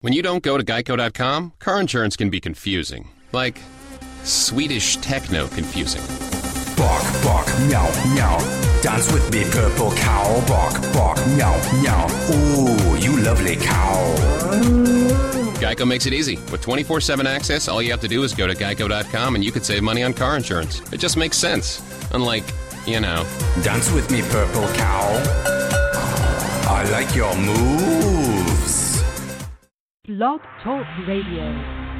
When you don't go to Geico.com, car insurance can be confusing. Like Swedish techno confusing. Bark, bark, meow, meow. Dance with me, purple cow. Bark, bark, meow, meow. Ooh, you lovely cow. Geico makes it easy. With 24/7 access, all you have to do is go to Geico.com and you could save money on car insurance. It just makes sense. Unlike, Dance with me, purple cow. I like your moves. Blog Talk Radio.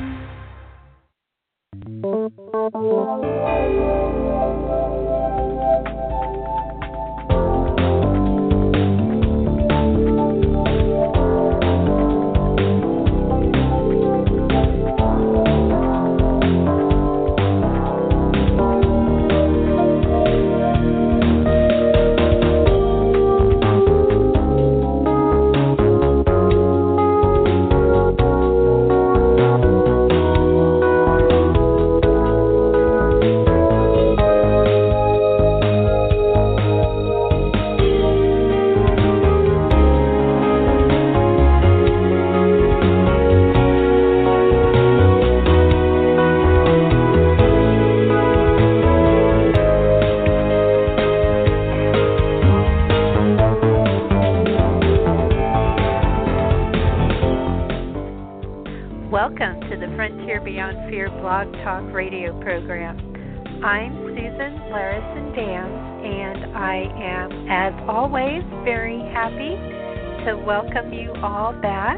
Welcome to the Frontier Beyond Fear blog talk radio program. I'm Susan Larison Dams, and I am, as always, very happy to welcome you all back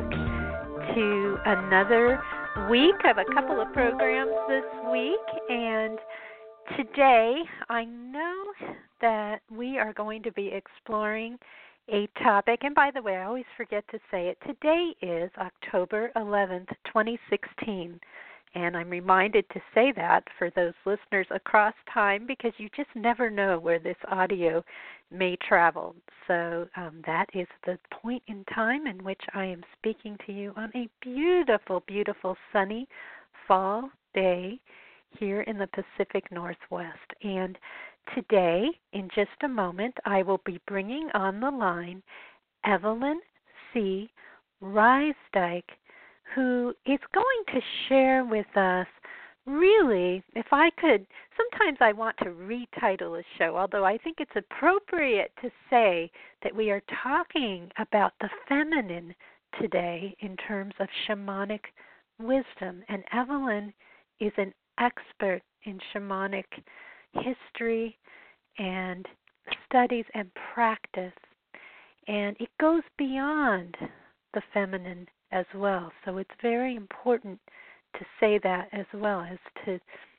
to another week of a couple of programs this week. And today, I know that we are going to be exploring a topic, and by the way, I always forget to say it. Today is October 11th, 2016, and I'm reminded to say that for those listeners across time because you just never know where this audio may travel. So that is the point in time in which I am speaking to you on a beautiful, beautiful sunny fall day here in the Pacific Northwest. And today, in just a moment, I will be bringing on the line Evelyn C. Riesdyk, who is going to share with us, really, if I could, sometimes I want to retitle a show, although I think it's appropriate to say that we are talking about the feminine today in terms of shamanic wisdom. And Evelyn is an expert in shamanic history and studies and practice, and it goes beyond the feminine as well. So it's very important to say that as well as to,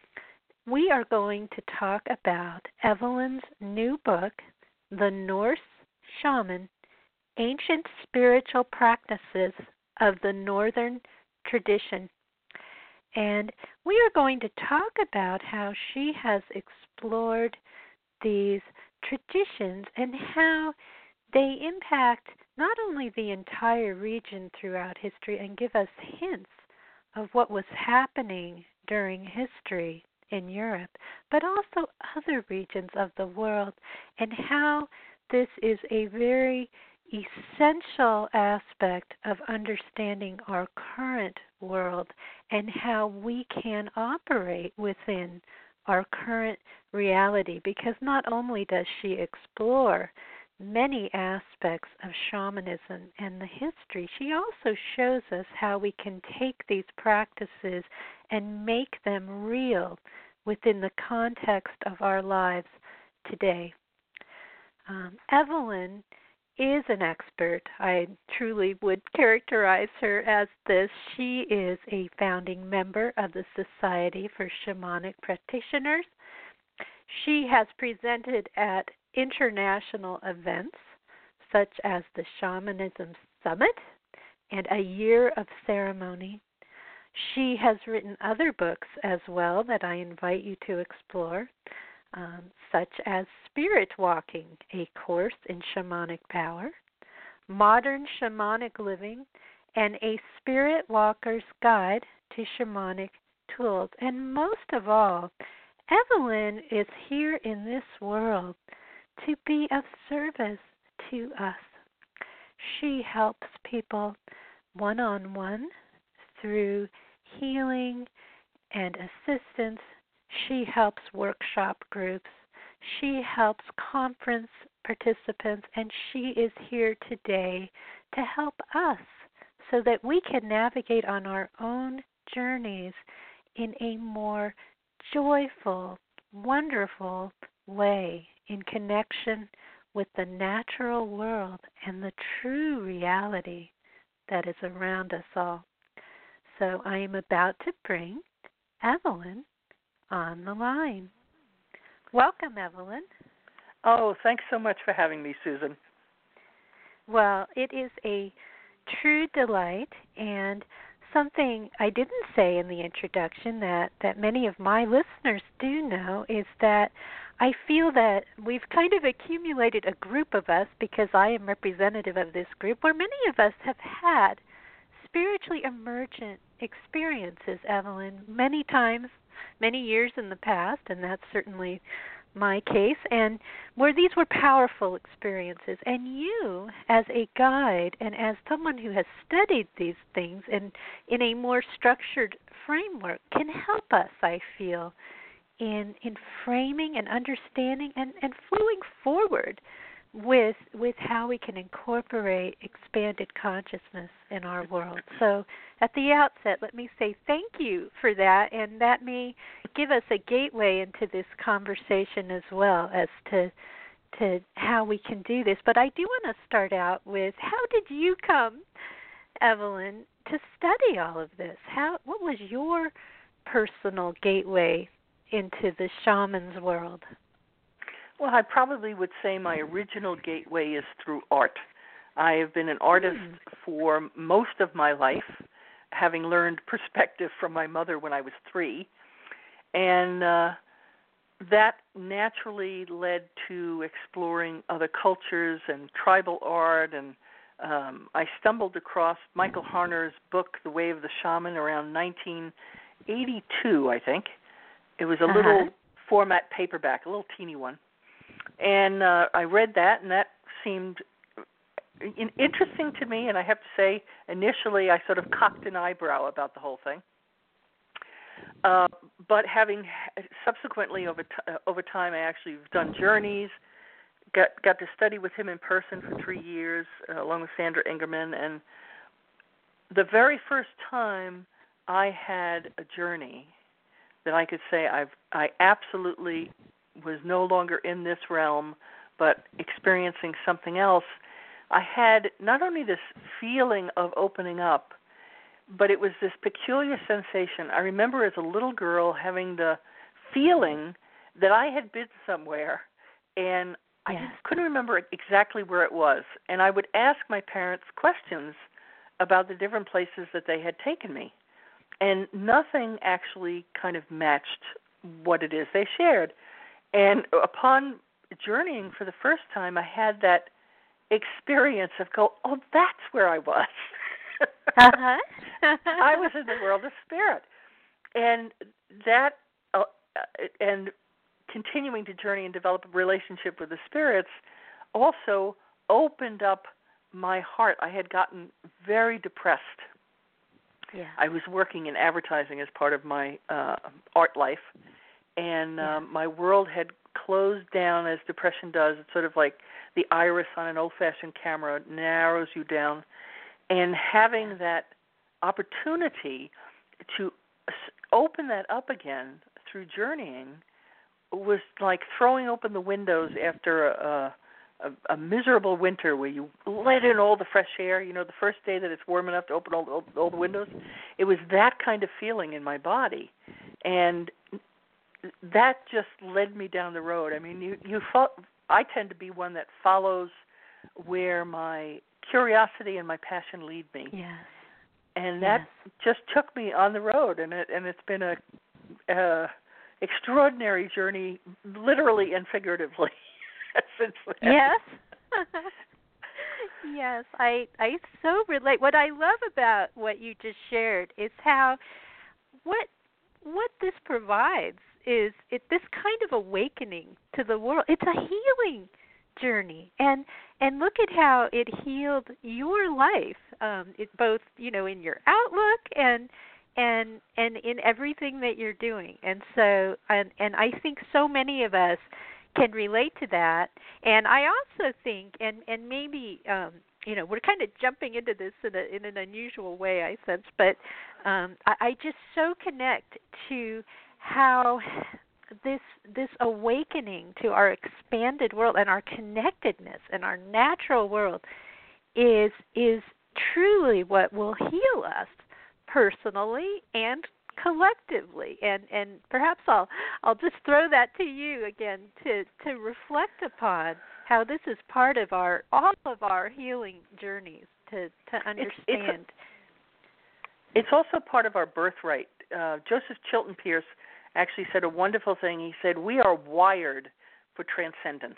we are going to talk about Evelyn's new book, The Norse Shaman, Ancient Spiritual Practices of the Northern Tradition. And we are going to talk about how she has explored these traditions and how they impact not only the entire region throughout history and give us hints of what was happening during history in Europe, but also other regions of the world, and how this is a very essential aspect of understanding our current world and how we can operate within our current reality, because not only does she explore many aspects of shamanism and the history, she also shows us how we can take these practices and make them real within the context of our lives today. Evelyn is an expert. I truly would characterize her as this. She is a founding member of the Society for Shamanic Practitioners. She has presented at international events such as the Shamanism Summit and A Year of Ceremony. She has written other books as well that I invite you to explore, such as Spirit Walking, a course in shamanic power, Modern Shamanic Living, and A Spirit Walker's Guide to Shamanic Tools. And most of all, Evelyn is here in this world to be of service to us. She helps people one-on-one through healing and assistance. She helps workshop groups. She helps conference participants, and she is here today to help us so that we can navigate on our own journeys in a more joyful, wonderful way in connection with the natural world and the true reality that is around us all. So I am about to bring Evelyn on the line. Welcome, Evelyn. Oh, thanks so much for having me, Susan. Well, it is a true delight, and something I didn't say in the introduction that many of my listeners do know is that I feel that we've kind of accumulated a group of us, because I am representative of this group, where many of us have had spiritually emergent experiences, Evelyn, many times, many years in the past, and that's certainly my case, and where these were powerful experiences. And you, as a guide and as someone who has studied these things and in a more structured framework, can help us, I feel, in framing and understanding and flowing forward with how we can incorporate expanded consciousness in our world. So at the outset, let me say thank you for that, and that may give us a gateway into this conversation as well as to how we can do this. But I do want to start out with, how did you come, Evelyn, to study all of this? What was your personal gateway into the shaman's world? Well, I probably would say my original gateway is through art. I have been an artist for most of my life, having learned perspective from my mother when I was 3. And that naturally led to exploring other cultures and tribal art. And I stumbled across Michael Harner's book, The Way of the Shaman, around 1982, I think. It was a little format paperback, a little teeny one. And I read that, and that seemed interesting to me. And I have to say, initially, I sort of cocked an eyebrow about the whole thing. But having subsequently, over time, I actually have done journeys, got to study with him in person for 3 years, along with Sandra Ingerman. And the very first time I had a journey that I could say I absolutely was no longer in this realm, but experiencing something else, I had not only this feeling of opening up, but it was this peculiar sensation. I remember as a little girl having the feeling that I had been somewhere, and I just couldn't remember exactly where it was. And I would ask my parents questions about the different places that they had taken me, and nothing actually kind of matched what it is they shared. And upon journeying for the first time, I had that experience of oh, that's where I was. I was in the world of spirit. And that, and continuing to journey and develop a relationship with the spirits also opened up my heart. I had gotten very depressed. Yeah. I was working in advertising as part of my art life. And my world had closed down, as depression does. It's sort of like the iris on an old-fashioned camera. It narrows you down. And having that opportunity to open that up again through journeying was like throwing open the windows after a miserable winter where you let in all the fresh air. You know, the first day that it's warm enough to open all the windows. It was that kind of feeling in my body. And that just led me down the road. I mean, I tend to be one that follows where my curiosity and my passion lead me. Yes. And that just took me on the road, and it's been a extraordinary journey, literally and figuratively, since then. Yes. Yes, I so relate. What I love about what you just shared is how what this provides is this kind of awakening to the world. It's a healing journey, and and look at how it healed your life, it both, in your outlook and in everything that you're doing. And so, and I think so many of us can relate to that. And I also think, and maybe, we're kind of jumping into this in an unusual way, I sense, but I just so connect to how this awakening to our expanded world and our connectedness and our natural world is truly what will heal us personally and collectively. And perhaps I'll just throw that to you again to reflect upon how this is part of all of our healing journeys to understand. It's also part of our birthright. Joseph Chilton Pierce actually said a wonderful thing. He said, we are wired for transcendence.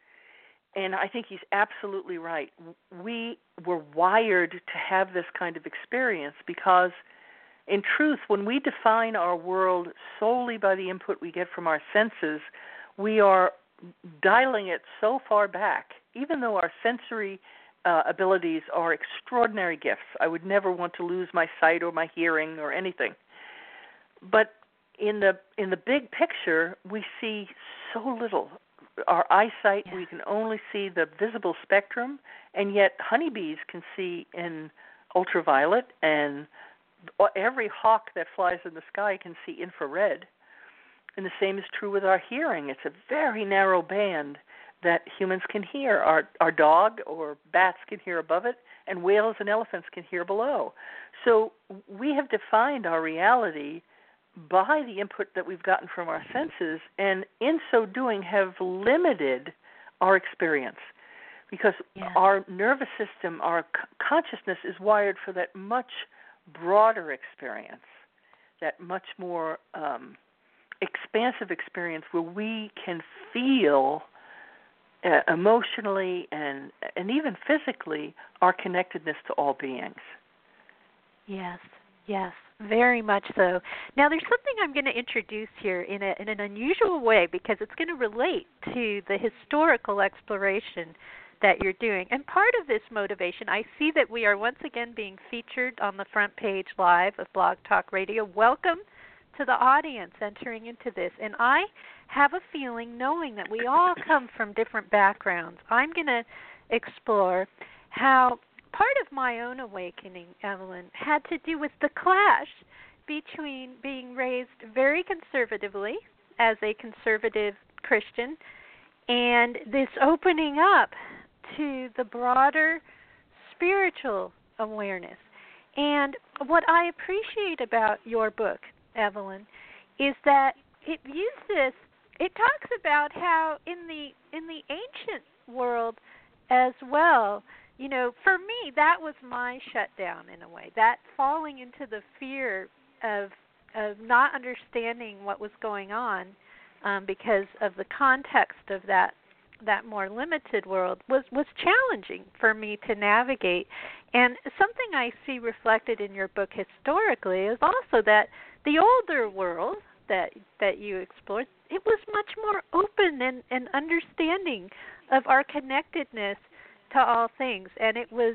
And I think he's absolutely right. We were wired to have this kind of experience because, in truth, when we define our world solely by the input we get from our senses, we are dialing it so far back, even though our sensory abilities are extraordinary gifts. I would never want to lose my sight or my hearing or anything. But in the big picture, we see so little. Our eyesight, we can only see the visible spectrum, and yet honeybees can see in ultraviolet, and every hawk that flies in the sky can see infrared. And the same is true with our hearing. It's a very narrow band that humans can hear. Our dog or bats can hear above it, and whales and elephants can hear below. So we have defined our reality by the input that we've gotten from our senses, and in so doing have limited our experience because our nervous system, our consciousness is wired for that much broader experience, that much more expansive experience where we can feel emotionally and even physically our connectedness to all beings. Yes, very much so. Now, there's something I'm going to introduce here in an unusual way because it's going to relate to the historical exploration that you're doing. And part of this motivation, I see that we are once again being featured on the front page live of Blog Talk Radio. Welcome to the audience entering into this. And I have a feeling, knowing that we all come from different backgrounds, I'm going to explore how part of my own awakening, Evelyn, had to do with the clash between being raised very conservatively as a conservative Christian and this opening up to the broader spiritual awareness. And what I appreciate about your book, Evelyn, is that it talks about how in the ancient world as well, for me, that was my shutdown in a way. That falling into the fear of not understanding what was going on because of the context of that more limited world was challenging for me to navigate. And something I see reflected in your book historically is also that the older world that you explored, it was much more open and understanding of our connectedness to all things. And it was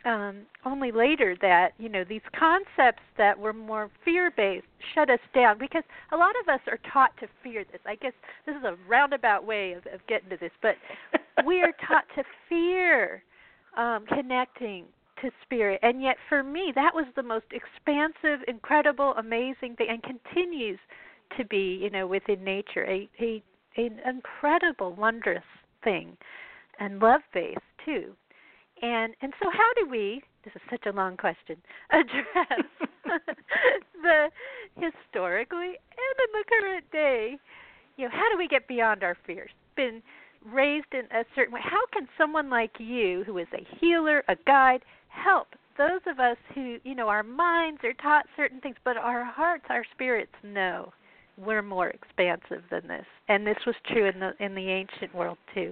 only later that, these concepts that were more fear-based shut us down, because a lot of us are taught to fear this. I guess this is a roundabout way of getting to this, but we are taught to fear connecting to spirit. And yet for me, that was the most expansive, incredible, amazing thing, and continues to be, within nature, an incredible, wondrous thing, and love-based too. And so how do we, this is such a long question, address the historically and in the current day, how do we get beyond our fears? Been raised in a certain way. How can someone like you, who is a healer, a guide, help those of us who, our minds are taught certain things, but our hearts, our spirits know we're more expansive than this? And this was true in the ancient world too.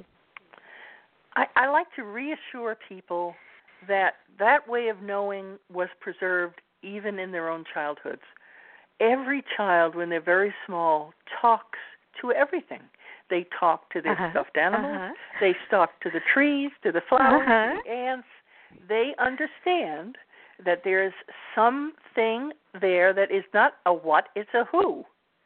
I like to reassure people that way of knowing was preserved even in their own childhoods. Every child, when they're very small, talks to everything. They talk to their stuffed animals. They talk to the trees, to the flowers, to the ants. They understand that there's something there that is not a what, it's a who.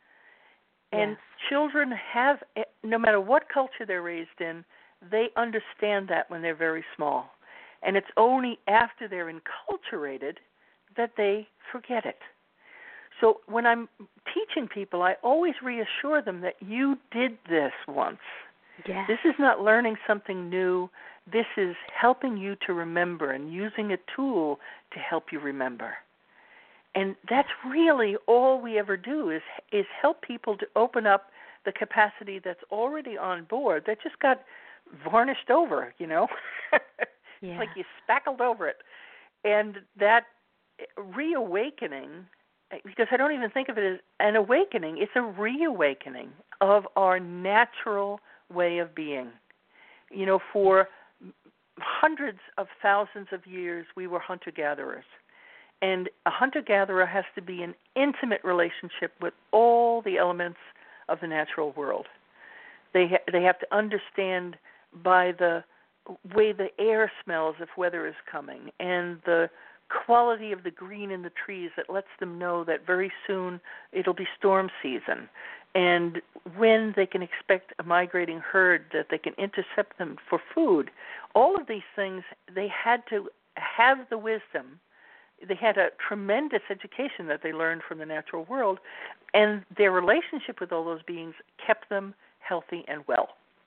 And children have, no matter what culture they're raised in, they understand that when they're very small. And it's only after they're enculturated that they forget it. So when I'm teaching people, I always reassure them that you did this once. Yes. This is not learning something new. This is helping you to remember and using a tool to help you remember. And that's really all we ever do is help people to open up the capacity that's already on board that just got varnished over, you know. It's like you spackled over it. And that reawakening, because I don't even think of it as an awakening, it's a reawakening of our natural way of being. You know, for hundreds of thousands of years, we were hunter-gatherers. And a hunter-gatherer has to be in intimate relationship with all the elements of the natural world. They have to understand by the way the air smells if weather is coming, and the quality of the green in the trees that lets them know that very soon it'll be storm season, and when they can expect a migrating herd that they can intercept them for food. All of these things, they had to have the wisdom. They had a tremendous education that they learned from the natural world, and their relationship with all those beings kept them healthy and well.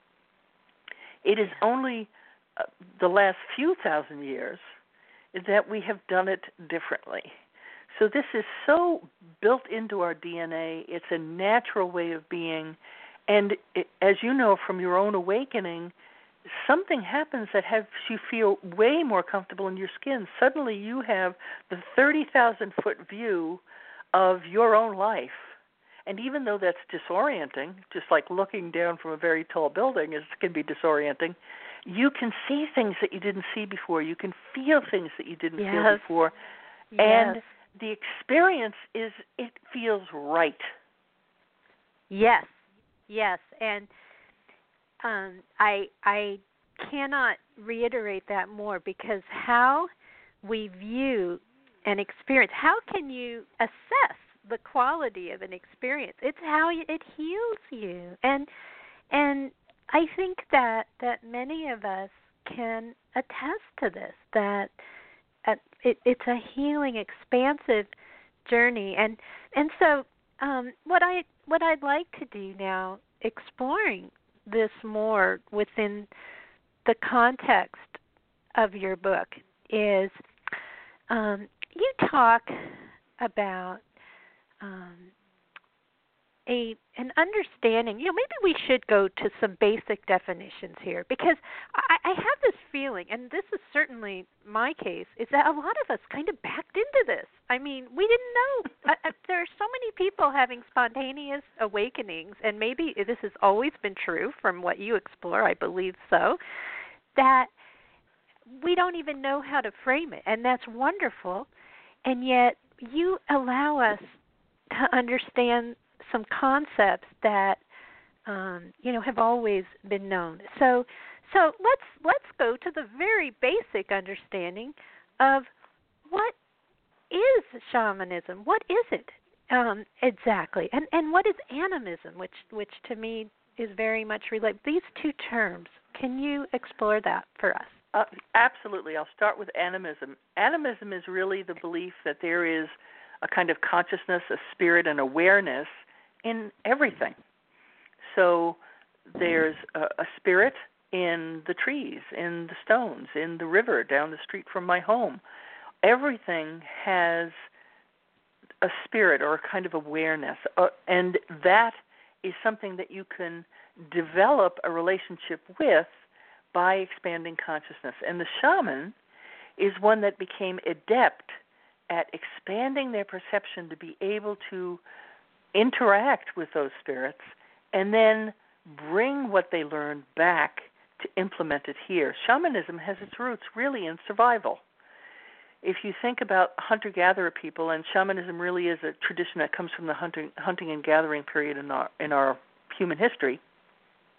It is only the last few thousand years that we have done it differently. So this is so built into our DNA. It's a natural way of being. And as you know from your own awakening, something happens that has you feel way more comfortable in your skin. Suddenly you have the 30,000-foot view of your own life. And even though that's disorienting, just like looking down from a very tall building can be disorienting, you can see things that you didn't see before. You can feel things that you didn't feel before. Yes. And the experience it feels right. Yes. And I cannot reiterate that more, because how we view an experience, how can you assess the quality of an experience? It's how it heals you. And I think that many of us can attest to this, that it's a healing, expansive journey. And so what I'd like to do now, exploring this more within the context of your book, is you talk about an understanding. You know, maybe we should go to some basic definitions here, because I have this feeling, and this is certainly my case, is that a lot of us kind of backed into this. I mean, we didn't know. There are so many people having spontaneous awakenings, and maybe this has always been true from what you explore, I believe so, that we don't even know how to frame it, and that's wonderful. And yet you allow us to understand some concepts that have always been known. So let's go to the very basic understanding of what is shamanism. What is it exactly? And what is animism, which to me is very much related. These two terms, can you explore that for us? Absolutely. I'll start with animism. Animism is really the belief that there is a kind of consciousness, a spirit, and awareness in everything. So there's a spirit in the trees, in the stones, in the river down the street from my home. Everything has a spirit or a kind of awareness, and that is something that you can develop a relationship with by expanding consciousness. And the shaman is one that became adept at expanding their perception to be able to interact with those spirits and then bring what they learned back to implement it here. Shamanism has its roots really in survival. If you think about hunter-gatherer people, and shamanism really is a tradition that comes from the hunting and gathering period in our human history,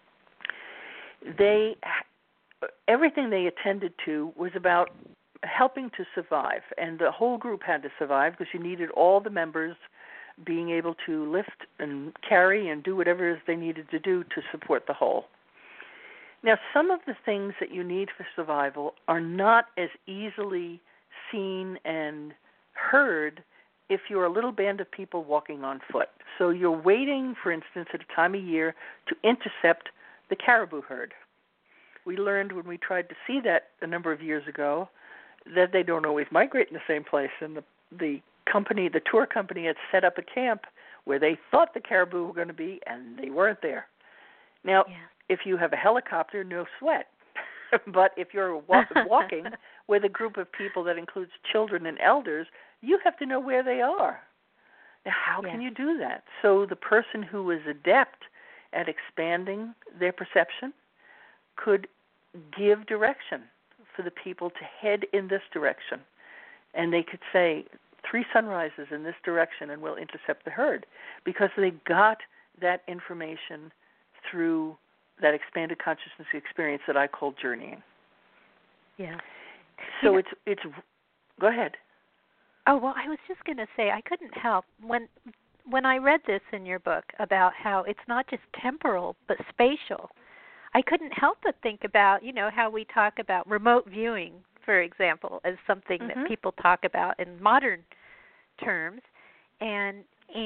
everything they attended to was about helping to survive, and the whole group had to survive because you needed all the members being able to lift and carry and do whatever it is they needed to do to support the whole. Now, some of the things that you need for survival are not as easily seen and heard if you're a little band of people walking on foot. So you're waiting, for instance, at a time of year to intercept the caribou herd. We learned when we tried to see that a number of years ago that they don't always migrate in the same place, and the tour company had set up a camp where they thought the caribou were going to be, and they weren't there. Now, if you have a helicopter, no sweat. But if you're walking with a group of people that includes children and elders, you have to know where they are. Now, how can you do that? So the person who is adept at expanding their perception could give direction for the people to head in this direction. And they could say, 3 sunrises in this direction and we'll intercept the herd, because they got that information through that expanded consciousness experience that I call journeying. Yeah. So it's go ahead. Oh, well, I was just going to say, I couldn't help when I read this in your book about how it's not just temporal but spatial. I couldn't help but think about, how we talk about remote viewing, for example, as something that people talk about in modern terms, and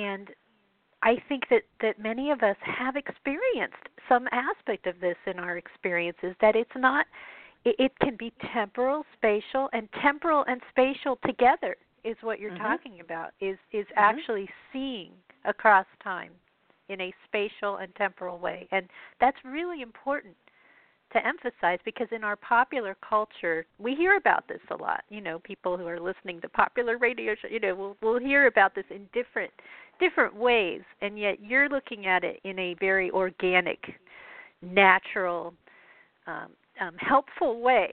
I think that many of us have experienced some aspect of this in our experiences, that it's not, it can be temporal, spatial, and spatial together is what you're talking about, is actually seeing across time in a spatial and temporal way. And that's really important to emphasize, because in our popular culture, we hear about this a lot. People who are listening to popular radio shows, we'll hear about this in different ways, and yet you're looking at it in a very organic, natural, helpful way.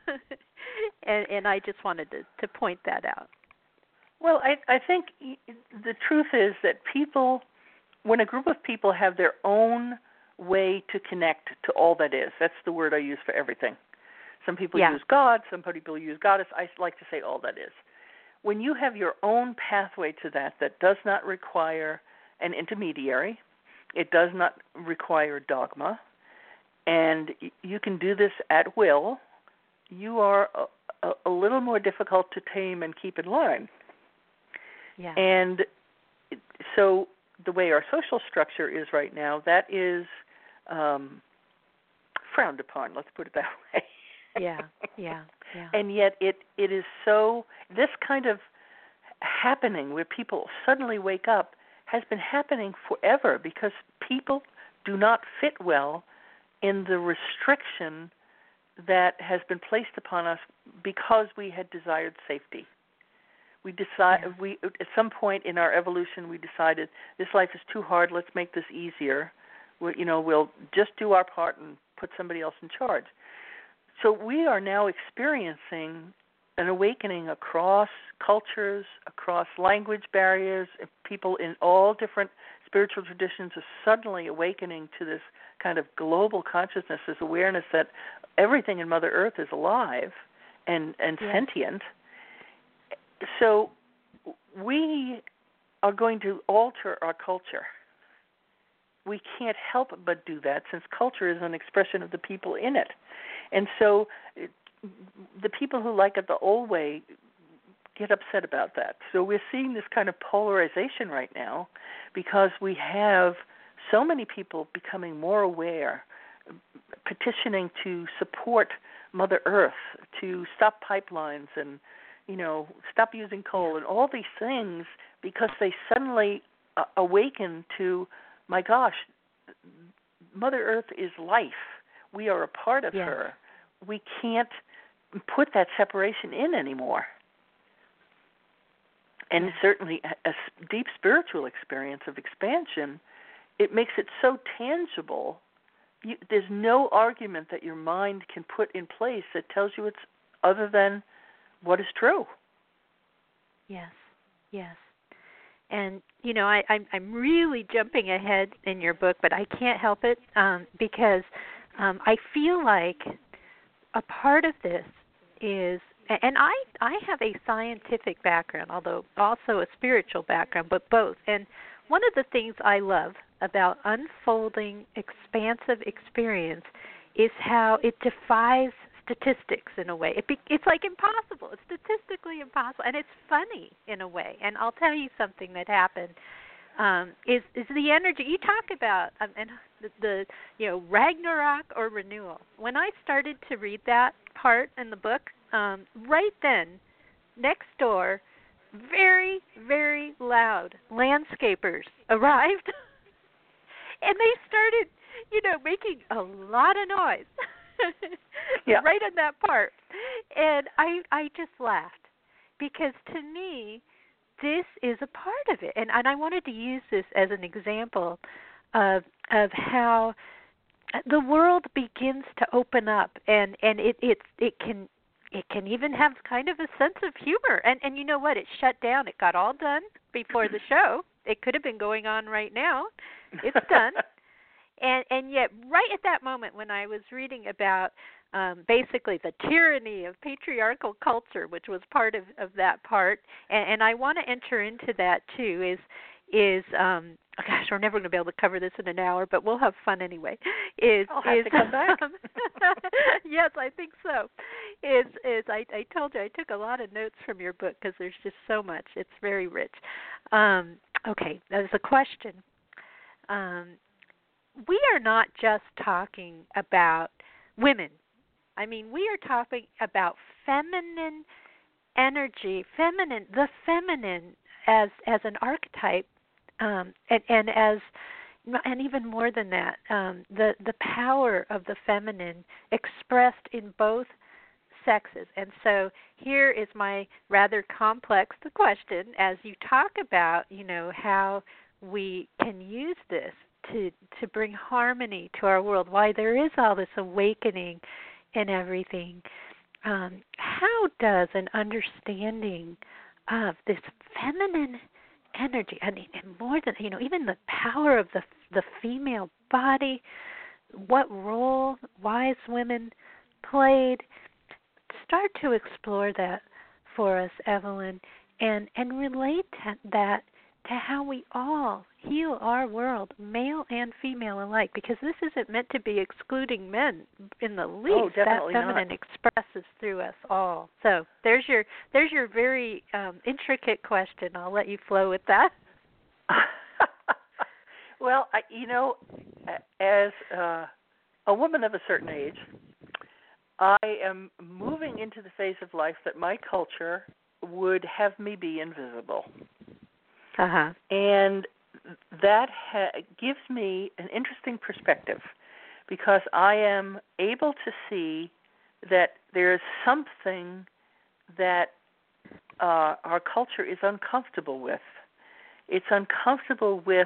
and I just wanted to point that out. Well, I think the truth is that people, when a group of people have their own way to connect to all that is, that's the word I use for everything. Some people use God, some people use goddess. I like to say all that is. When you have your own pathway to that does not require an intermediary, it does not require dogma, and you can do this at will, you are a little more difficult to tame and keep in line. Yeah. And so the way our social structure is right now, that is frowned upon, let's put it that way. Yeah. And yet it is so, this kind of happening where people suddenly wake up has been happening forever, because people do not fit well in the restriction that has been placed upon us because we had desired safety. We at some point in our evolution, we decided this life is too hard, let's make this easier. We'll just do our part and put somebody else in charge. So we are now experiencing an awakening across cultures, across language barriers. People in all different spiritual traditions are suddenly awakening to this kind of global consciousness, this awareness that everything in Mother Earth is alive and sentient. So we are going to alter our culture. We can't help but do that, since culture is an expression of the people in it. And so the people who like it the old way get upset about that. So we're seeing this kind of polarization right now, because we have so many people becoming more aware, petitioning to support Mother Earth, to stop pipelines and stop using coal and all these things, because they suddenly awaken to, my gosh, Mother Earth is life. We are a part of her. We can't put that separation in anymore. And certainly a deep spiritual experience of expansion, it makes it so tangible. There's no argument that your mind can put in place that tells you it's other than what is true. Yes. And, I'm really jumping ahead in your book, but I can't help it because I feel like a part of this is, and I have a scientific background, although also a spiritual background, but both. And one of the things I love about unfolding expansive experience is how it defies statistics in a way. It's like impossible. It's statistically impossible, and it's funny in a way. And I'll tell you something that happened. Is the energy you talk about, and the Ragnarok or renewal. When I started to read that part in the book, right then, next door, very, very loud landscapers arrived, and they started, making a lot of noise. Yeah. Right in that part, and I just laughed, because to me, this is a part of it, and I wanted to use this as an example of how the world begins to open up, and it can even have kind of a sense of humor, and you know what? It shut down. It got all done before the show. It could have been going on right now. It's done. And yet, right at that moment when I was reading about basically the tyranny of patriarchal culture, which was part of that part, and I want to enter into that too, gosh, we're never going to be able to cover this in an hour, but we'll have fun anyway. I'll have to come back. Yes, I think so. I told you I took a lot of notes from your book because there's just so much. It's very rich. Okay, there's a question. We are not just talking about women. I mean, we are talking about feminine energy, the feminine as an archetype, and even more than that, the power of the feminine expressed in both sexes. And so here is my rather complex question, as you talk about, how we can use this to bring harmony to our world, why there is all this awakening and everything. How does an understanding of this feminine energy, and more than, even the power of the female body, what role wise women played, start to explore that for us, Evelyn, and relate that to how we all heal our world, male and female alike, because this isn't meant to be excluding men in the least. Oh, definitely that feminine not. expresses through us all. So there's your very intricate question. I'll let you flow with that. Well, as a woman of a certain age, I am moving into the phase of life that my culture would have me be invisible. Uh-huh. And that gives me an interesting perspective, because I am able to see that there is something that our culture is uncomfortable with. It's uncomfortable with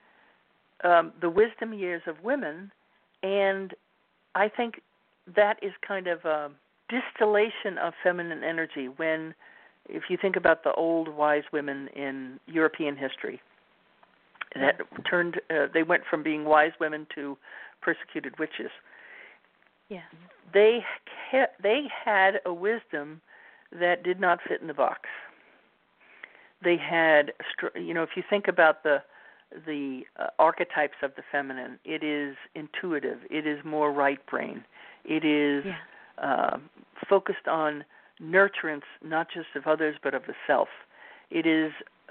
the wisdom years of women, and I think that is kind of a distillation of feminine energy when, if you think about the old wise women in European history, that they went from being wise women to persecuted witches. Yes. They had a wisdom that did not fit in the box. They had, if you think about the archetypes of the feminine, it is intuitive. It is more right brain. It is focused on nurturance, not just of others, but of the self. It is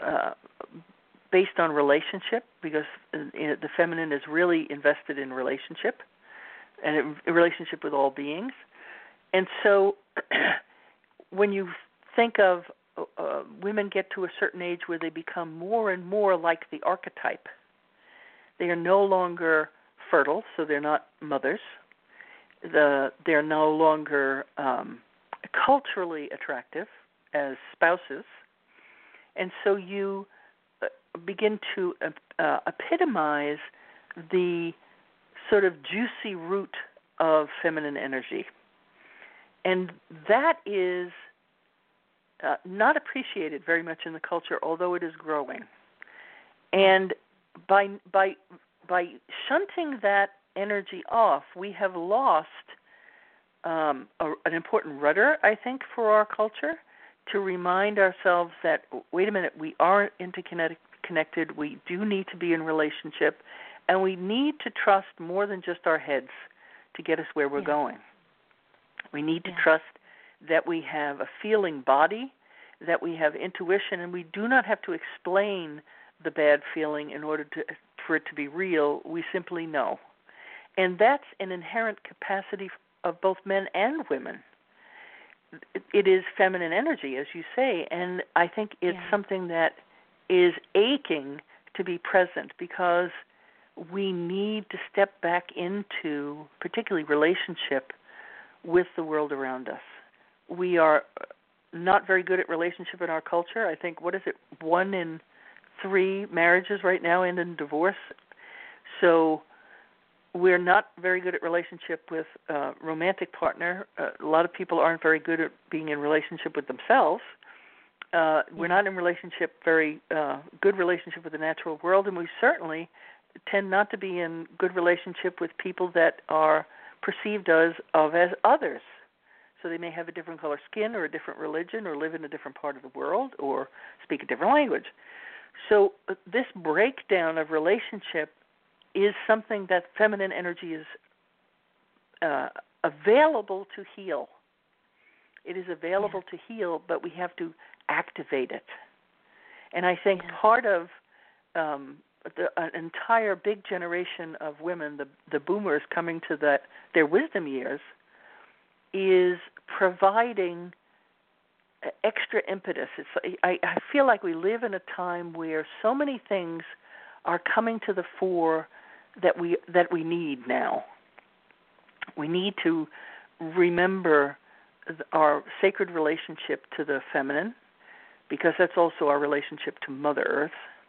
based on relationship, because the feminine is really invested in relationship, and a relationship with all beings. And so when you think of women get to a certain age where they become more and more like the archetype, they are no longer fertile, so they're not mothers. They're no longer culturally attractive as spouses, and so you begin to epitomize the sort of juicy root of feminine energy, and that is not appreciated very much in the culture, although it is growing. And by shunting that energy off, we have lost an important rudder, I think, for our culture, to remind ourselves that, wait a minute, we are interconnected, we do need to be in relationship, and we need to trust more than just our heads to get us where we're going. We need to trust that we have a feeling body, that we have intuition, and we do not have to explain the bad feeling in order for it to be real. We simply know. And that's an inherent capacity of both men and women. It is feminine energy, as you say, and I think it's something that is aching to be present, because we need to step back into, particularly relationship, with the world around us. We are not very good at relationship in our culture. I think, 1 in 3 marriages right now end in divorce. So we're not very good at relationship with a romantic partner. A lot of people aren't very good at being in relationship with themselves. We're not in good relationship with the natural world, and we certainly tend not to be in good relationship with people that are perceived as others. So they may have a different color skin or a different religion or live in a different part of the world or speak a different language. So this breakdown of relationship is something that feminine energy is available to heal. It is available to heal, but we have to activate it. And I think part of an entire big generation of women, the boomers coming to their wisdom years, is providing extra impetus. I feel like we live in a time where so many things are coming to the fore that we need now. We need to remember our sacred relationship to the feminine, because that's also our relationship to Mother Earth.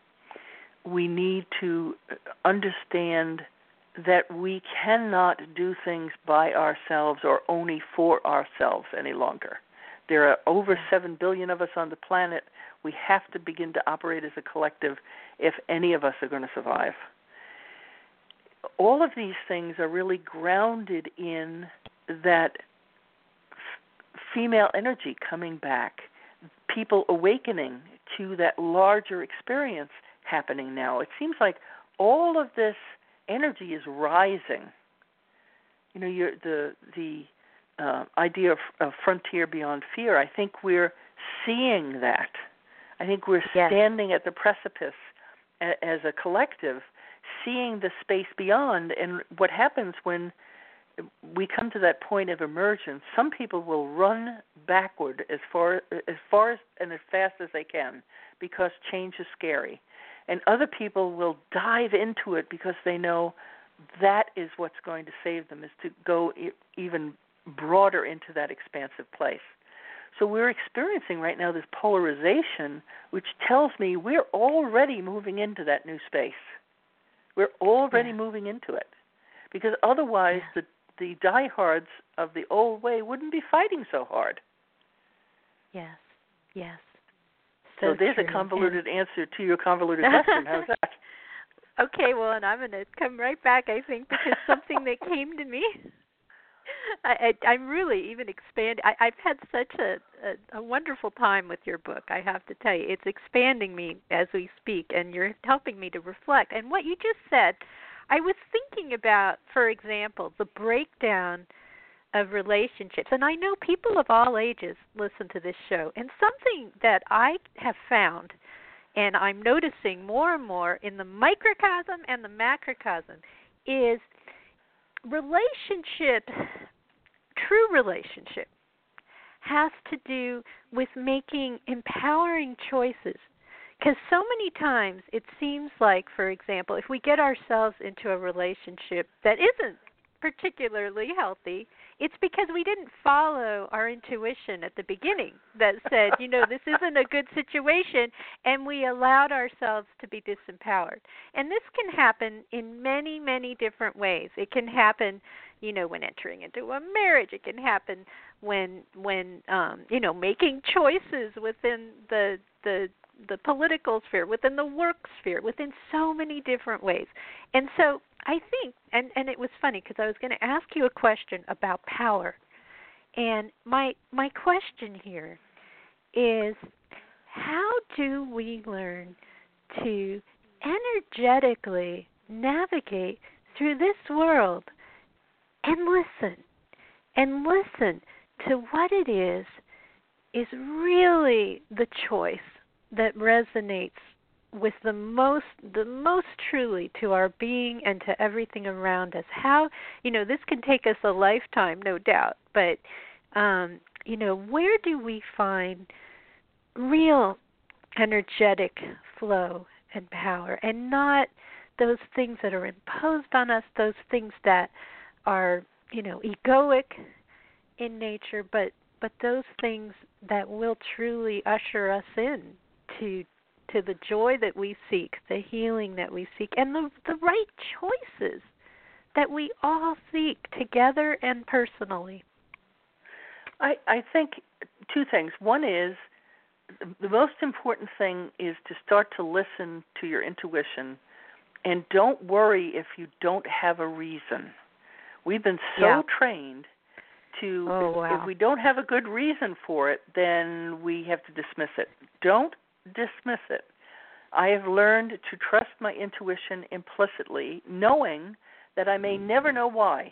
We need to understand that we cannot do things by ourselves or only for ourselves any longer. There are over 7 billion of us on the planet. We have to begin to operate as a collective if any of us are going to survive. All of these things are really grounded in that female energy coming back, people awakening to that larger experience happening now. It seems like all of this energy is rising. You know, the idea of frontier beyond fear, I think we're seeing that. I think we're standing at the precipice as a collective, seeing the space beyond. And what happens when we come to that point of emergence, some people will run backward as far and as fast as they can, because change is scary. And other people will dive into it because they know that is what's going to save them, is to go even broader into that expansive place. So we're experiencing right now this polarization, which tells me we're already moving into that new space. We're already moving into it, because otherwise the diehards of the old way wouldn't be fighting so hard. Yes. So there's a convoluted answer to your convoluted question. How's that? Okay, well, and I'm going to come right back, I think, because something that came to me. I'm really even expanding. I've had such a wonderful time with your book, I have to tell you. It's expanding me as we speak, and you're helping me to reflect. And what you just said, I was thinking about, for example, the breakdown of relationships. And I know people of all ages listen to this show. And something that I have found, and I'm noticing more and more in the microcosm and the macrocosm, is true relationship has to do with making empowering choices. Because so many times it seems like, for example, if we get ourselves into a relationship that isn't particularly healthy, it's because we didn't follow our intuition at the beginning that said, this isn't a good situation, and we allowed ourselves to be disempowered. And this can happen in many, many different ways. It can happen, when entering into a marriage. It can happen when making choices within the the political sphere, within the work sphere, within so many different ways. And so I think, and it was funny because I was going to ask you a question about power. And my question here is, how do we learn to energetically navigate through this world and listen to what it is really the choice that resonates with the most truly to our being and to everything around us? How, this can take us a lifetime, no doubt, but where do we find real energetic flow and power, and not those things that are imposed on us, those things that are, egoic in nature, but those things that will truly usher us in to the joy that we seek, the healing that we seek, and the right choices that we all seek together and personally? I think two things. One is, the most important thing is to start to listen to your intuition, and don't worry if you don't have a reason. We've been so trained to, if we don't have a good reason for it, then we have to dismiss it. Don't dismiss it. I have learned to trust my intuition implicitly, knowing that I may never know why.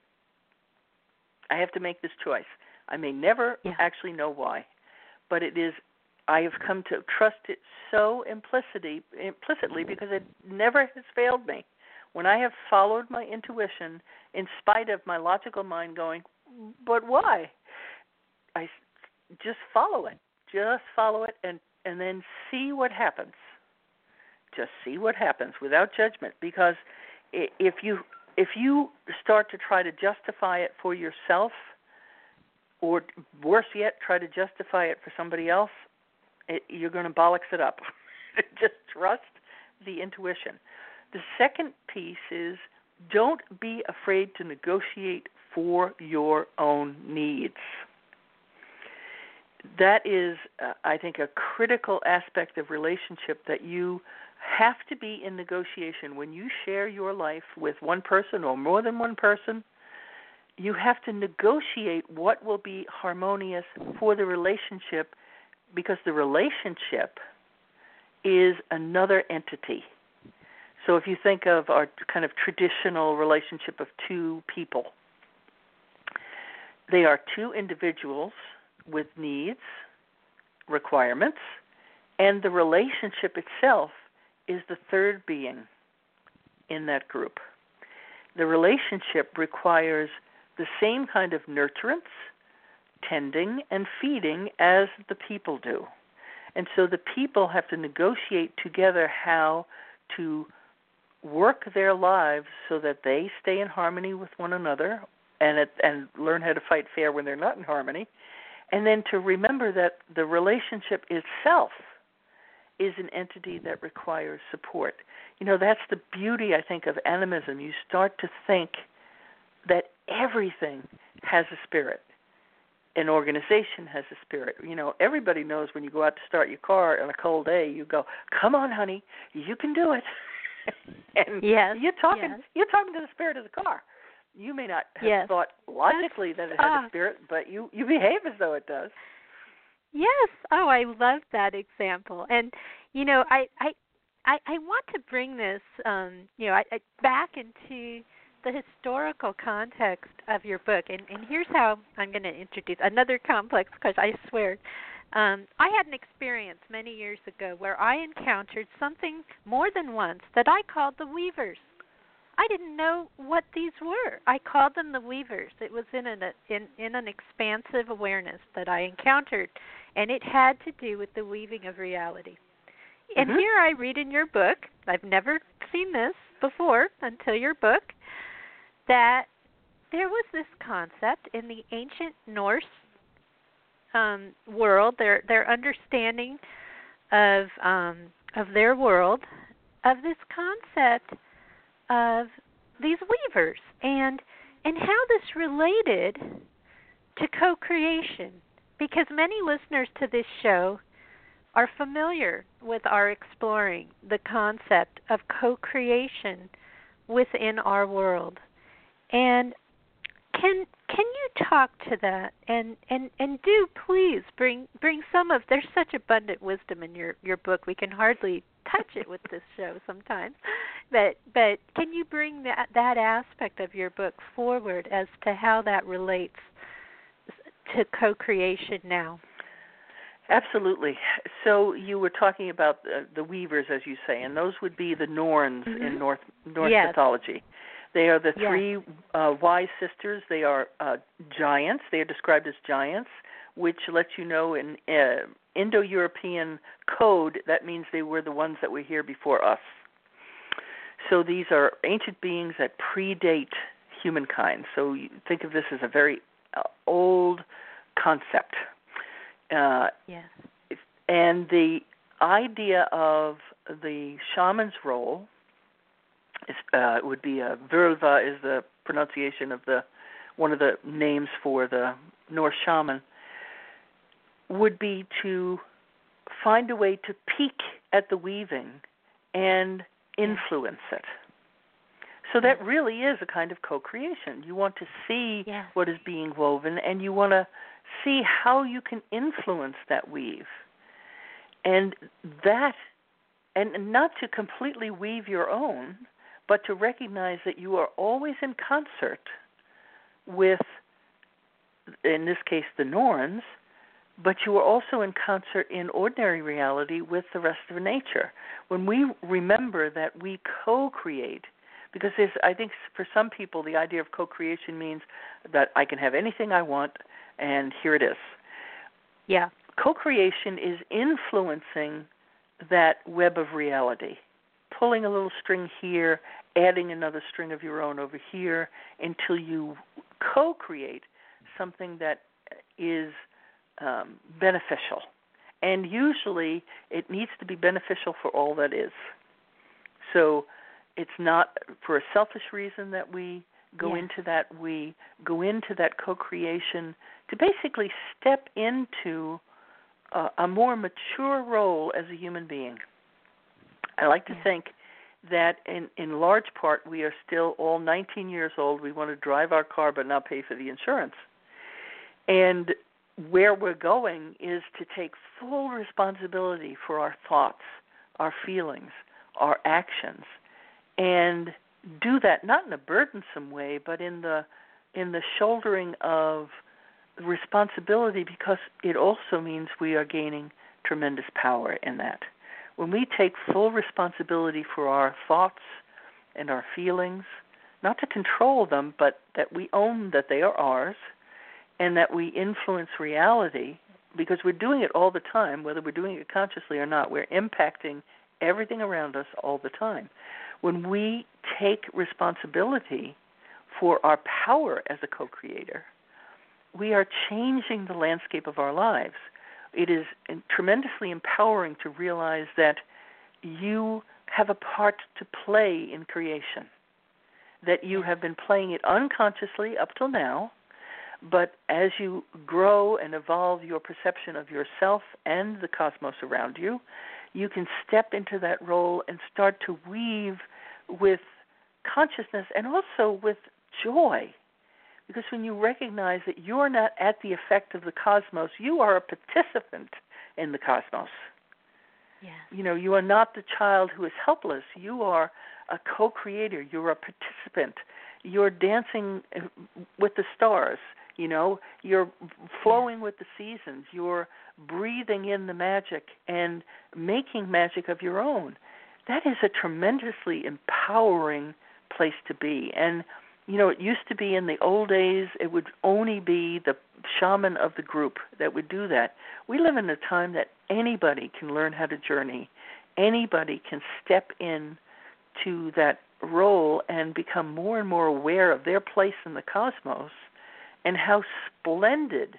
I have to make this choice. I may never actually know why, but I have come to trust it so implicitly because it never has failed me. When I have followed my intuition, in spite of my logical mind going, but why? I just follow it. Just follow it and then see what happens. Just see what happens without judgment, because if you start to try to justify it for yourself, or worse yet, try to justify it for somebody else, you're going to bollocks it up. Just trust the intuition. The second piece is, don't be afraid to negotiate for your own needs. That is, I think, a critical aspect of relationship, that you have to be in negotiation. When you share your life with one person or more than one person, you have to negotiate what will be harmonious for the relationship, because the relationship is another entity. So if you think of our kind of traditional relationship of two people, they are two individuals with needs, requirements, and the relationship itself is the third being in that group. The relationship requires the same kind of nurturance, tending, and feeding as the people do. And so the people have to negotiate together how to work their lives so that they stay in harmony with one another, and learn how to fight fair when they're not in harmony, and then to remember that the relationship itself is an entity that requires support. That's the beauty, I think, of animism. You start to think that everything has a spirit. An organization has a spirit. Everybody knows when you go out to start your car on a cold day, you go, "Come on, honey, you can do it." And you're talking to the spirit of the car. You may not have thought logically that it has a spirit, but you behave as though it does. Yes. Oh, I love that example. And I want to bring this back into the historical context of your book, and here's how I'm going to introduce another complex, because I swear, I had an experience many years ago where I encountered something more than once that I called the weavers. I didn't know what these were. I called them the weavers. It was in an expansive awareness that I encountered, and it had to do with the weaving of reality. And here I read in your book, I've never seen this before until your book, that there was this concept in the ancient Norse world, their understanding of their world, of this concept of these weavers, and how this related to co-creation. Because many listeners to this show are familiar with our exploring the concept of co-creation within our world. And can you talk to that and do please bring some of, there's such abundant wisdom in your book, we can hardly touch it with this show sometimes, but can you bring that aspect of your book forward as to how that relates to co-creation now? Absolutely. So you were talking about the weavers, as you say, and those would be the Norns in Norse mythology. They are the three wise sisters. They are giants. They are described as giants, which lets you know in Indo-European code that means they were the ones that were here before us. So these are ancient beings that predate humankind. So you think of this as a very old concept. And the idea of the shaman's role is, would be Völva is the pronunciation of one of the names for the Norse shaman, would be to find a way to peek at the weaving and influence it. So that really is a kind of co-creation. You want to see what is being woven, and you want to see how you can influence that weave. And that, and not to completely weave your own, but to recognize that you are always in concert with, in this case, the Norns, but you are also in concert in ordinary reality with the rest of nature. When we remember that we co-create, because I think for some people the idea of co-creation means that I can have anything I want and here it is. Yeah. Co-creation is influencing that web of reality, pulling a little string here, adding another string of your own over here until you co-create something that is beneficial. And usually it needs to be beneficial for all that is. So it's not for a selfish reason that we go into that. We go into that co-creation to basically step into a more mature role as a human being. I like to think that in large part we are still all 19 years old. We want to drive our car but not pay for the insurance. And where we're going is to take full responsibility for our thoughts, our feelings, our actions, and do that not in a burdensome way, but in the shouldering of responsibility, because it also means we are gaining tremendous power in that. When we take full responsibility for our thoughts and our feelings, not to control them, but that we own that they are ours, and that we influence reality, because we're doing it all the time, whether we're doing it consciously or not. We're impacting everything around us all the time. When we take responsibility for our power as a co-creator, we are changing the landscape of our lives. It is tremendously empowering to realize that you have a part to play in creation, that you have been playing it unconsciously up till now, but as you grow and evolve your perception of yourself and the cosmos around you, you can step into that role and start to weave with consciousness and also with joy. Because when you recognize that you're not at the effect of the cosmos, you are a participant in the cosmos. Yeah. You know, you are not the child who is helpless. You are a co-creator. You're a participant. You're dancing with the stars. You know, you're flowing with the seasons. You're breathing in the magic and making magic of your own. That is a tremendously empowering place to be. And, you know, it used to be in the old days, it would only be the shaman of the group that would do that. We live in a time that anybody can learn how to journey. Anybody can step in to that role and become more and more aware of their place in the cosmos and how splendid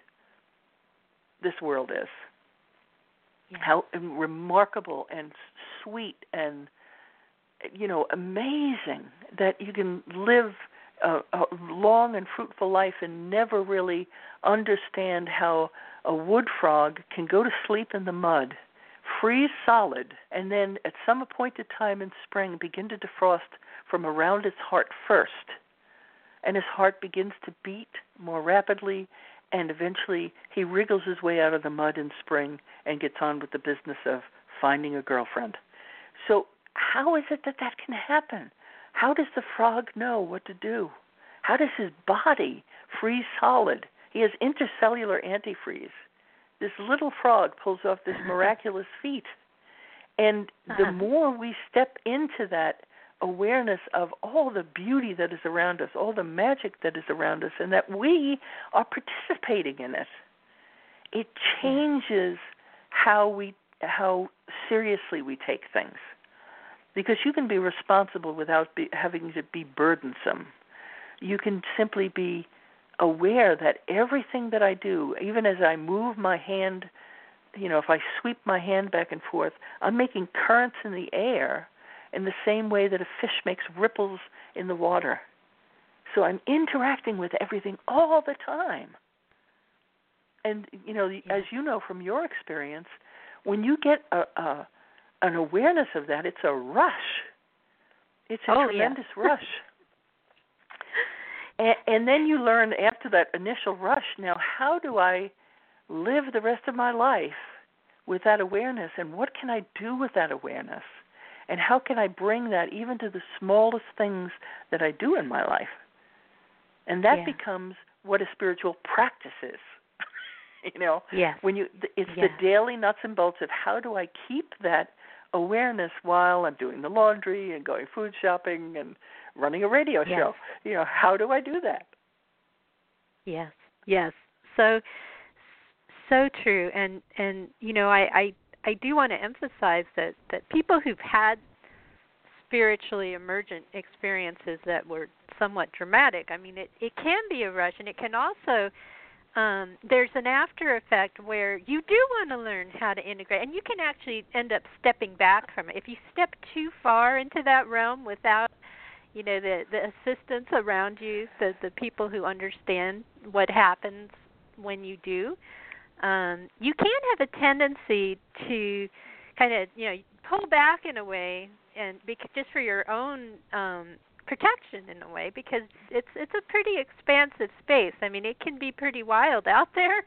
this world is. Yeah. How remarkable and sweet and, you know, amazing that you can live a long and fruitful life and never really understand how a wood frog can go to sleep in the mud freeze solid, and then at some appointed time in spring begin to defrost from around its heart first. And his heart begins to beat more rapidly, and eventually he wriggles his way out of the mud in spring and gets on with the business of finding a girlfriend. So how is it that that can happen? How does the frog know what to do? How does his body freeze solid? He has intercellular antifreeze. This little frog pulls off this miraculous feat. And the more we step into that awareness of all the beauty that is around us, all the magic that is around us, and that we are participating in it, it changes how seriously we take things. Because you can be responsible without having to be burdensome. You can simply be aware that everything that I do, even as I move my hand, if I sweep my hand back and forth, I'm making currents in the air in the same way that a fish makes ripples in the water. So I'm interacting with everything all the time. And, as you know from your experience, when you get an awareness of that, it's a rush. It's a tremendous rush. And then you learn after that initial rush, now how do I live the rest of my life with that awareness, and what can I do with that awareness? And how can I bring that even to the smallest things that I do in my life? And that becomes what a spiritual practice is. When it's the daily nuts and bolts of how do I keep that awareness while I'm doing the laundry and going food shopping and running a radio show. How do I do that? Yes. So true. And I do want to emphasize that people who've had spiritually emergent experiences that were somewhat dramatic, I mean, it can be a rush, and it can also there's an after effect where you do want to learn how to integrate, and you can actually end up stepping back from it. If you step too far into that realm without, the assistance around you, the people who understand what happens when you do, you can have a tendency to kind of, pull back in a way, and just for your own protection in a way, because it's a pretty expansive space. I mean, it can be pretty wild out there.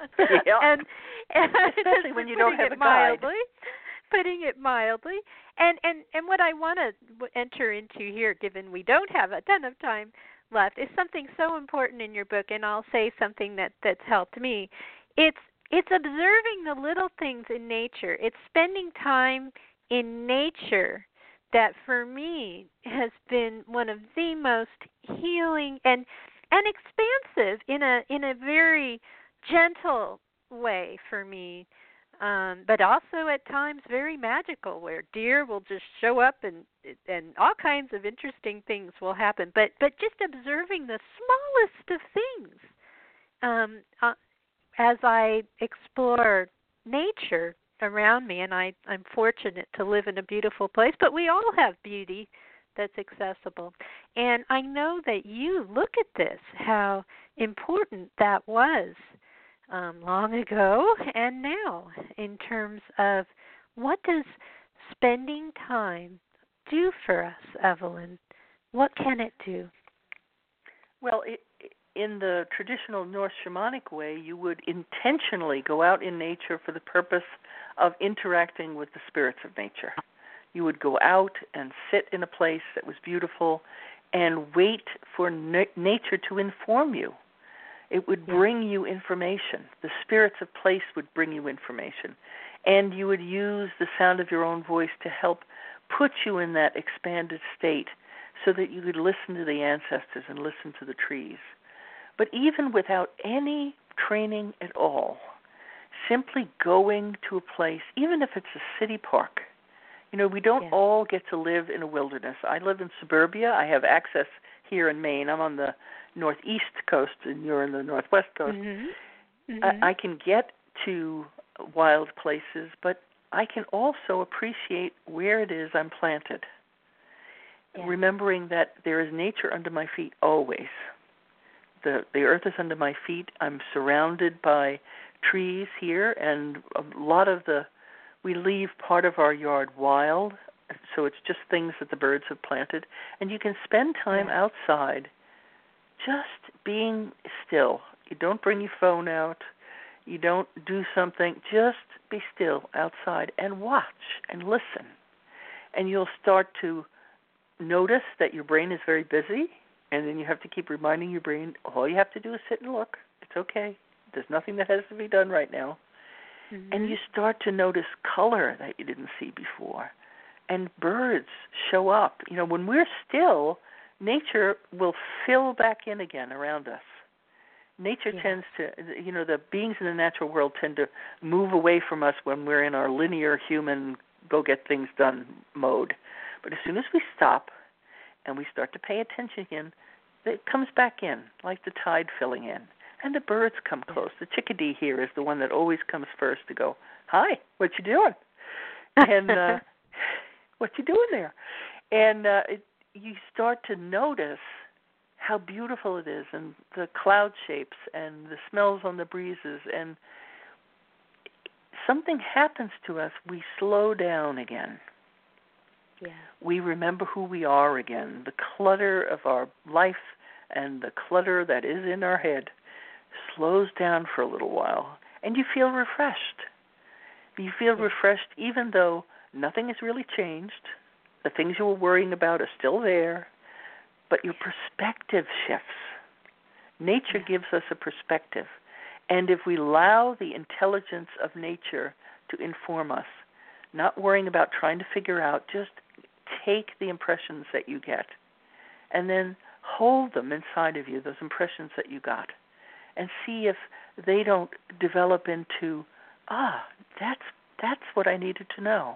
and especially when you don't have a guide. Putting it mildly. And what I want to enter into here, given we don't have a ton of time left, is something so important in your book, and I'll say something that's helped me. It's observing the little things in nature. It's spending time in nature that for me has been one of the most healing and expansive in a very gentle way for me, but also at times very magical, where deer will just show up and all kinds of interesting things will happen. But just observing the smallest of things as I explore nature around me, and I'm fortunate to live in a beautiful place, but we all have beauty that's accessible. And I know that you look at this, how important that was long ago and now, in terms of what does spending time do for us, Evelyn? What can it do? Well, in the traditional Norse shamanic way, you would intentionally go out in nature for the purpose of interacting with the spirits of nature. You would go out and sit in a place that was beautiful and wait for nature to inform you. It would bring you information. The spirits of place would bring you information. And you would use the sound of your own voice to help put you in that expanded state so that you could listen to the ancestors and listen to the trees. But even without any training at all, simply going to a place, even if it's a city park. We don't all get to live in a wilderness. I live in suburbia. I have access here in Maine. I'm on the northeast coast, and you're in the northwest coast. I can get to wild places, but I can also appreciate where it is I'm planted, remembering that there is nature under my feet always. The earth is under my feet. I'm surrounded by trees here, and a lot of We leave part of our yard wild, so it's just things that the birds have planted. And you can spend time outside just being still. You don't bring your phone out. You don't do something. Just be still outside and watch and listen. And you'll start to notice that your brain is very busy, and then you have to keep reminding your brain, all you have to do is sit and look. It's okay. There's nothing that has to be done right now. Mm-hmm. And you start to notice color that you didn't see before. And birds show up. You know, when we're still, nature will fill back in again around us. Nature tends to, you know, the beings in the natural world tend to move away from us when we're in our linear human go-get-things-done mode. But as soon as we stop and we start to pay attention again, it comes back in, like the tide filling in. And the birds come close. The chickadee here is the one that always comes first to go, hi, what you doing? And what you doing there? And you start to notice how beautiful it is, and the cloud shapes and the smells on the breezes, and something happens to us. We slow down again. Yeah. We remember who we are again. The clutter of our life and the clutter that is in our head slows down for a little while, and you feel refreshed. You feel refreshed even though nothing has really changed. The things you were worrying about are still there, but your perspective shifts. Nature gives us a perspective, and if we allow the intelligence of nature to inform us, not worrying about trying to figure out, just take the impressions that you get and then hold them inside of you, those impressions that you got, and see if they don't develop into, that's what I needed to know.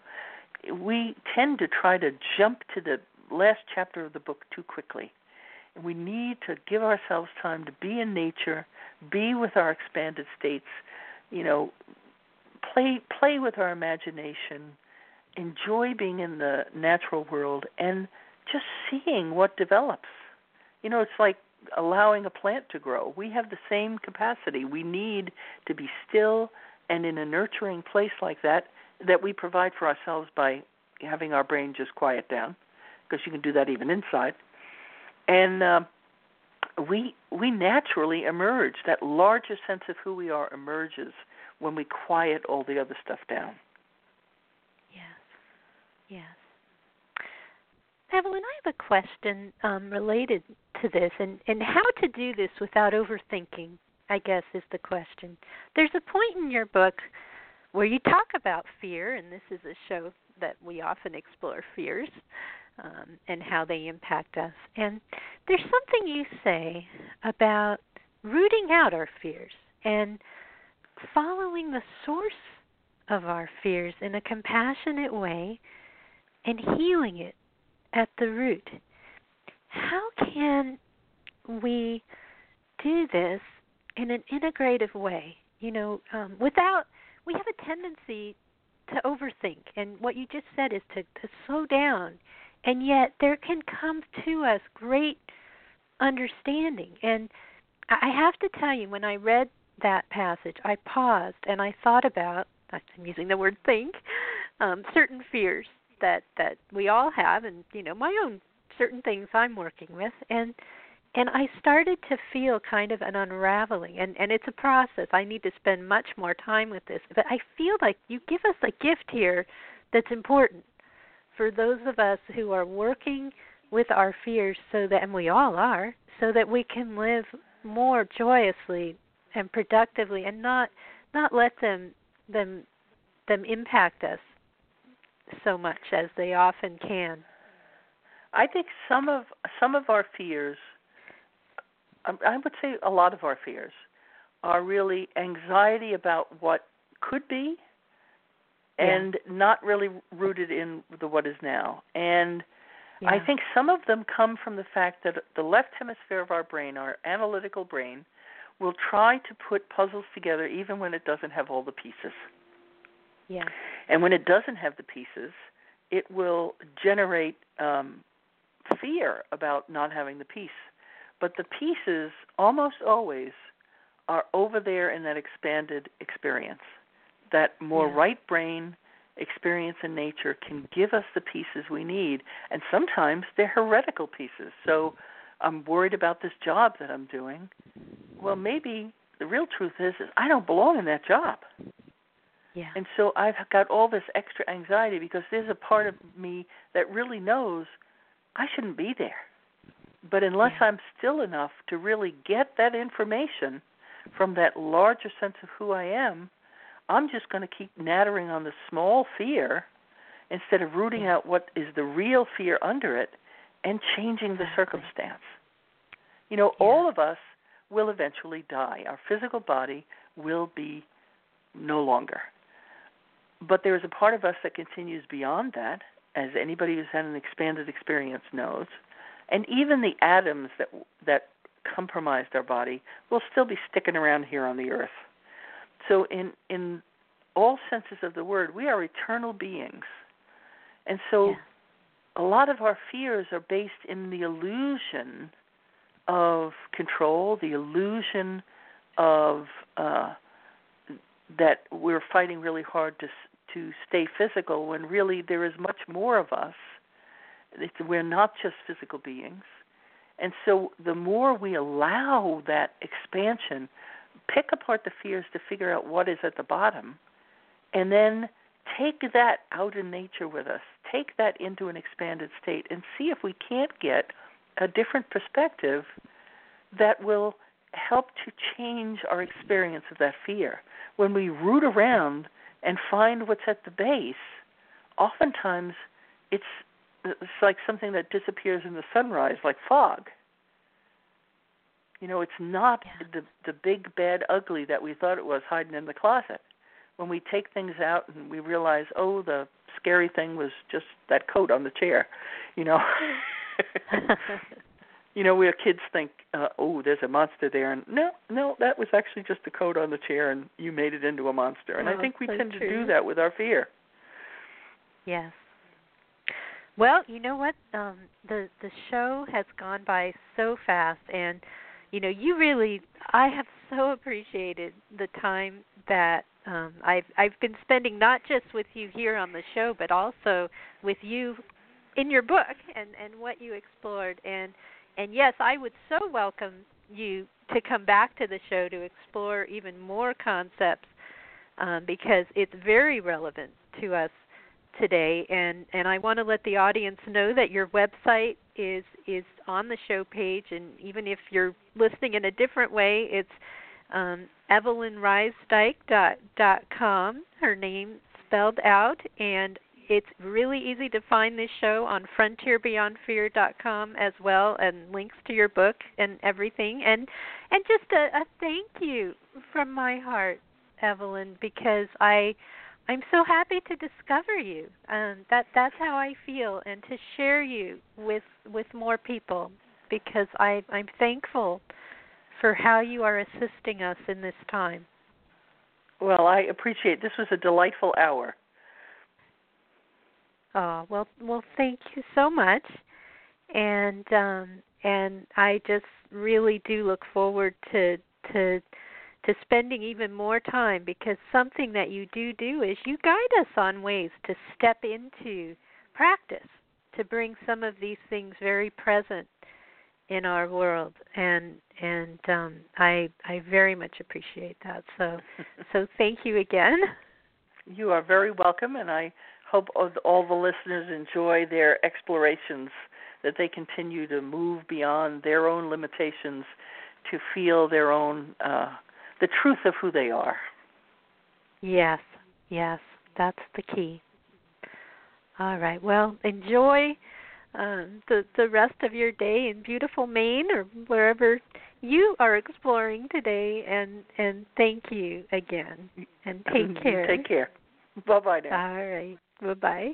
We tend to try to jump to the last chapter of the book too quickly. We need to give ourselves time to be in nature, be with our expanded states, you know, play with our imagination, enjoy being in the natural world, and just seeing what develops. You know, it's like allowing a plant to grow. We have the same capacity. We need to be still and in a nurturing place like that we provide for ourselves by having our brain just quiet down, because you can do that even inside. And we naturally emerge. That larger sense of who we are emerges when we quiet all the other stuff down. Yes. Evelyn, I have a question related to this, and how to do this without overthinking, I guess, is the question. There's a point in your book where you talk about fear, and this is a show that we often explore fears and how they impact us. And there's something you say about rooting out our fears and following the source of our fears in a compassionate way and healing it at the root. How can we do this in an integrative way? You know, we have a tendency to overthink, and what you just said is to slow down, and yet there can come to us great understanding. And I have to tell you, when I read that passage, I paused and I thought about, I'm using the word think, certain fears that we all have, and, you know, my own certain things I'm working with, and I started to feel kind of an unraveling, and it's a process. I need to spend much more time with this. But I feel like you give us a gift here that's important for those of us who are working with our fears, so that, and we all are, so that we can live more joyously and productively, and not let them impact us so much as they often can. I think some of our fears, I would say a lot of our fears, are really anxiety about what could be and not really rooted in the what is now. And I think some of them come from the fact that the left hemisphere of our brain, our analytical brain, will try to put puzzles together even when it doesn't have all the pieces. Yeah. And when it doesn't have the pieces, it will generate fear about not having the piece. But the pieces almost always are over there in that expanded experience, that more right brain experience in nature can give us the pieces we need, and sometimes they're heretical pieces. So I'm worried about this job that I'm doing. Well, maybe the real truth is I don't belong in that job. Yeah. And so I've got all this extra anxiety because there's a part of me that really knows I shouldn't be there. But unless I'm still enough to really get that information from that larger sense of who I am, I'm just going to keep nattering on the small fear instead of rooting out what is the real fear under it and changing the circumstance. You know, all of us will eventually die. Our physical body will be no longer. But there is a part of us that continues beyond that, as anybody who's had an expanded experience knows. And even the atoms that compromised our body will still be sticking around here on the earth. So in all senses of the word, we are eternal beings. And so a lot of our fears are based in the illusion of control, the illusion of that we're fighting really hard to stay physical, when really there is much more of us. We're not just physical beings. And so the more we allow that expansion, pick apart the fears to figure out what is at the bottom, and then take that out in nature with us. Take that into an expanded state and see if we can't get a different perspective that will help to change our experience of that fear. When we root around and find what's at the base, oftentimes it's like something that disappears in the sunrise, like fog. You know, it's not the big, bad, ugly that we thought it was hiding in the closet. When we take things out and we realize, oh, the scary thing was just that coat on the chair, you know. You know, where kids think, oh, there's a monster there. And no, that was actually just a coat on the chair, and you made it into a monster. And I think we tend to do that with our fear. Yes. Well, you know what? The show has gone by so fast, and you know, I have so appreciated the time that I've been spending, not just with you here on the show, but also with you in your book and what you explored. And yes, I would so welcome you to come back to the show to explore even more concepts because it's very relevant to us today. And I want to let the audience know that your website is on the show page, and even if you're listening in a different way, it's EvelynRiesdyke.com, her name spelled out, and it's really easy to find this show on FrontierBeyondFear.com as well, and links to your book and everything. And just a thank you from my heart, Evelyn, because I'm so happy to discover you. That's how I feel, and to share you with more people, because I'm thankful for how you are assisting us in this time. Well, I appreciate it. This was a delightful hour. Oh, well, thank you so much, and I just really do look forward to spending even more time, because something that you do is you guide us on ways to step into practice, to bring some of these things very present in our world, and I very much appreciate that. So thank you again. You are very welcome, and I hope all the listeners enjoy their explorations, that they continue to move beyond their own limitations to feel their own, the truth of who they are. Yes, that's the key. All right, well, enjoy the rest of your day in beautiful Maine or wherever you are exploring today, and thank you again, and take care. Take care. Bye-bye now. All right. Bye-bye.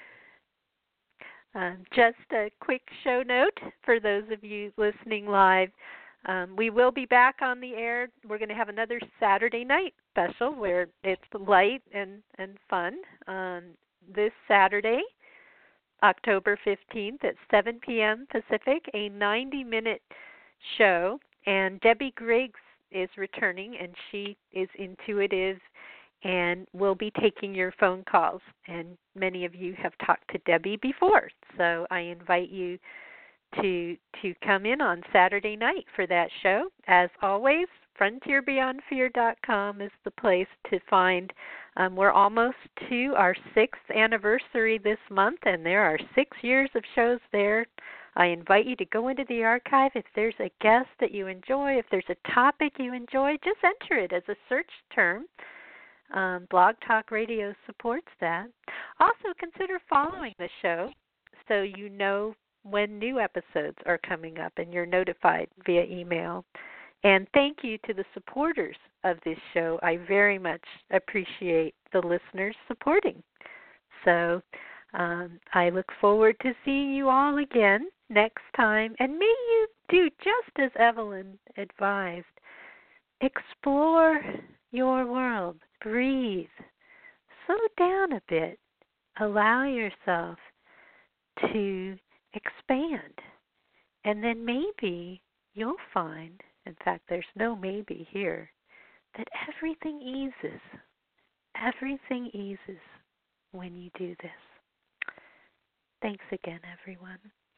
Just a quick show note for those of you listening live. We will be back on the air. We're going to have another Saturday night special where it's light and fun. This Saturday, October 15th at 7 p.m. Pacific, a 90-minute show. And Debbie Griggs is returning, and she is intuitive and we'll be taking your phone calls. And many of you have talked to Debbie before, so I invite you to come in on Saturday night for that show. As always, FrontierBeyondFear.com is the place to find. We're almost to our 6th anniversary this month, and there are 6 years of shows there. I invite you to go into the archive. If there's a guest that you enjoy, if there's a topic you enjoy, just enter it as a search term. Blog Talk Radio supports that. Also, consider following the show so you know when new episodes are coming up and you're notified via email. And thank you to the supporters of this show. I very much appreciate the listeners supporting. So I look forward to seeing you all again next time. And may you do just as Evelyn advised. Explore your world. Breathe. Slow down a bit. Allow yourself to expand. And then maybe you'll find, in fact, there's no maybe here, that everything eases. Everything eases when you do this. Thanks again, everyone.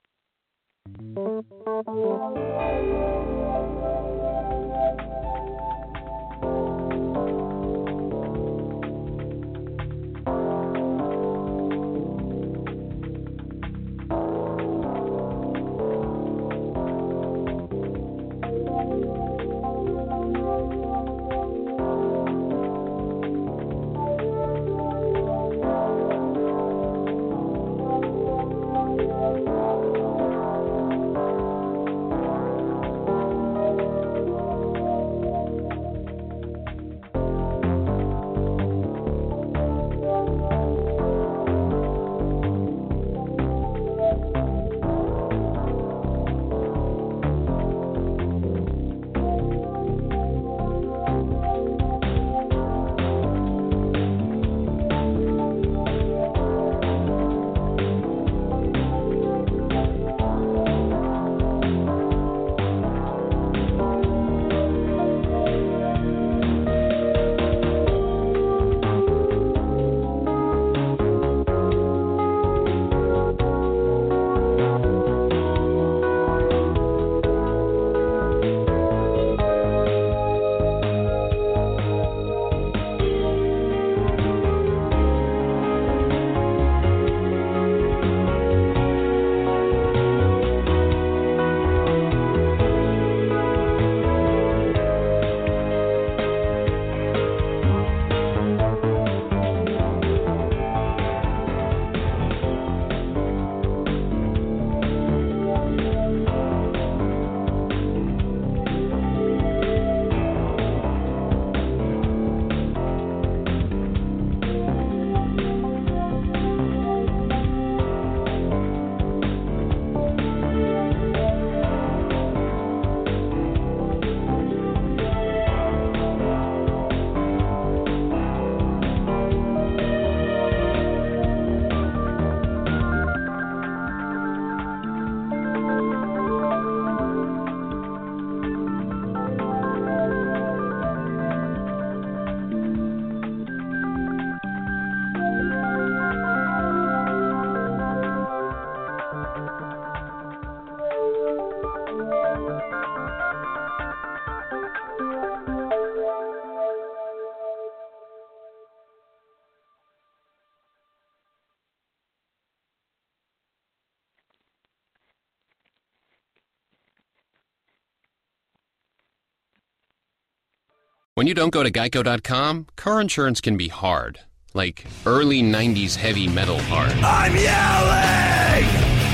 When you don't go to Geico.com, car insurance can be hard. Like early 90s heavy metal hard. I'm yelling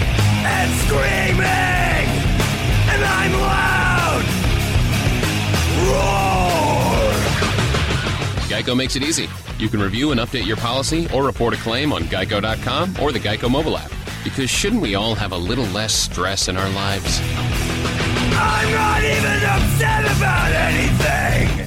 and screaming and I'm loud. Roar! Geico makes it easy. You can review and update your policy or report a claim on Geico.com or the Geico mobile app. Because shouldn't we all have a little less stress in our lives? I'm not even upset about anything.